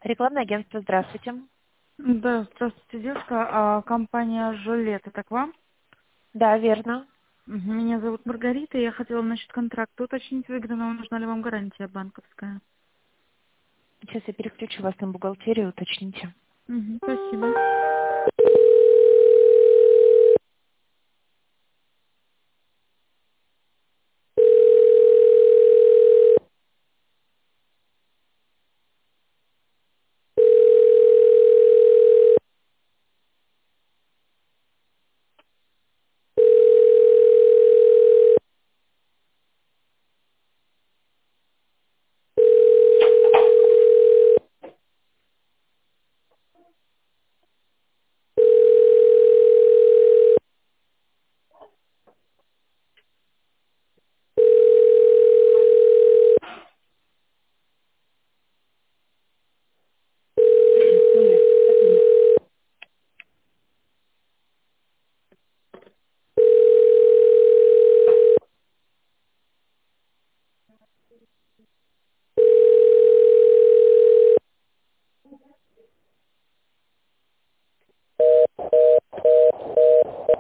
Рекламное агентство, здравствуйте. Да, здравствуйте, девушка. Компания «Жилет», это к вам? Да, верно. Меня зовут Маргарита, я хотела насчет контракта уточнить, выгодно, нужна ли вам гарантия банковская. Сейчас я переключу вас на бухгалтерию, уточните. Спасибо.